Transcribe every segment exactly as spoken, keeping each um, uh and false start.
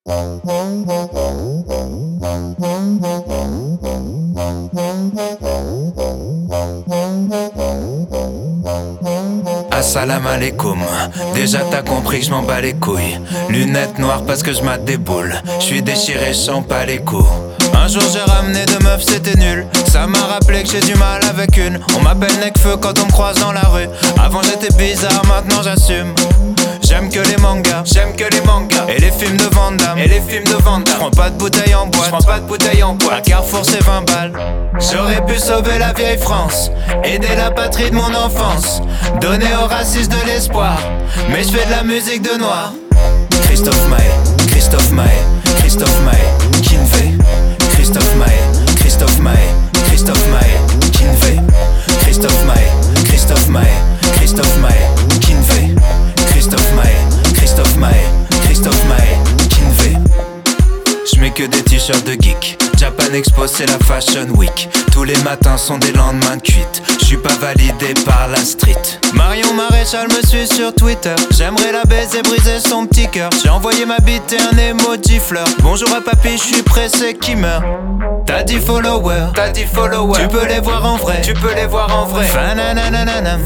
Assalam alaikum. Déjà t'as compris que je m'en bats les couilles. Lunettes noires parce que je mate des boules. Je suis déchiré, je sens pas les coups. Un jour j'ai ramené deux meufs, c'était nul. Ça m'a rappelé que j'ai du mal avec une. On m'appelle Necfeu quand on me croise dans la rue. Avant j'étais bizarre, maintenant j'assume. J'aime que les mangas, j'aime que les mangas. Et les films de Van Damme, et les films de Van Damme. J'prends pas de bouteille en boîte, j'prends pas de bouteille en boîte. À Carrefour c'est vingt balles. J'aurais pu sauver la vieille France, aider la patrie de mon enfance, donner aux racistes de l'espoir. Mais je fais de la musique de noir. Christophe Maé, Christophe Maé, Christophe Maé, Kinvé. Christophe Maé, Christophe Maé, Christophe Maé, Kinvé. Christophe Maé, Christophe Maé, Christophe Maé, Kinvé. Christophe Maé, Christophe Maé, Christophe Maé, Kinvé. J'mets que des t-shirts de geek. Japan Expo c'est la Fashion Week. Tous les matins sont des lendemains de cuite. J'suis pas validé par la street. Marion Maréchal me suit sur Twitter. J'aimerais la baiser, briser son petit cœur. J'ai envoyé ma bite et un emoji fleur. Bonjour à papy, j'suis pressé qui meurt. T'as dix followers, t'as dix followers. Tu peux les voir en vrai, tu peux les voir en vrai. Fananananam,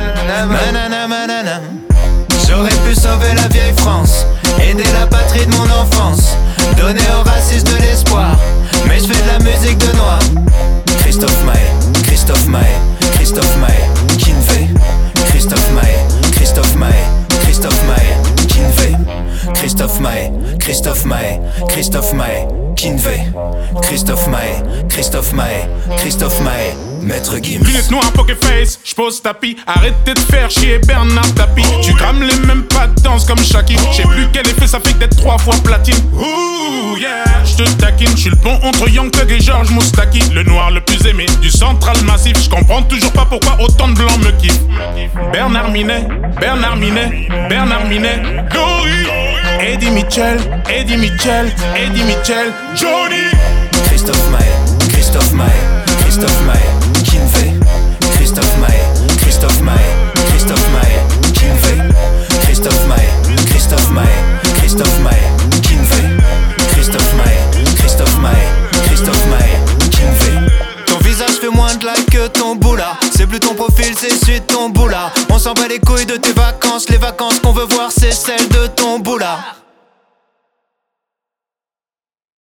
fananananam. J'aurais pu sauver la vieille France, aider la patrie de mon enfance, donner aux racistes de l'espoir. Mais je fais de la musique de noir. Christophe Maé, Christophe Maé, Christophe Maé, Kinvé. Christophe Maé, Christophe Maé, Christophe Maé, Kinvé. Christophe Maé, Christophe Maé, Christophe Maé, Kinvé. Christophe Maé, Christophe Maé, Christophe Maé, Maître Gims. Lunettes noires, poker face, j'pose tapis. Arrêtez de faire chier Bernard Tapie. Tu crames les mêmes pas de danse comme Shaki. J'sais plus quel effet ça fait d'être trois fois platine. Ouh yeah, j'te taquine. J'suis le pont entre Young Thug et Georges Moustaki. Le noir le plus aimé du central massif. J'comprends toujours pas pourquoi autant de blancs me kiffent. Bernard Minet, Bernard Minet, Bernard Minet, Dory. Eddie Mitchell, Eddie Mitchell, Eddie Mitchell, Johnny. Christophe Maé, Christophe Maé, Christophe Maé, Kinvé. Christophe Maé, Christophe Maé, Christophe Maé, Kinvé. Christophe Maé, Christophe Maé, Christophe Maé, Kinvé. Christophe Maé, Christophe Maé, Christophe Maé, Kinvé. Ton visage fait moins de likes que ton boula. C'est plus ton profil, c'est celui de ton boula. On s'en bat les couilles de tes vacances. Les vacances qu'on veut voir, c'est celles de ton boula.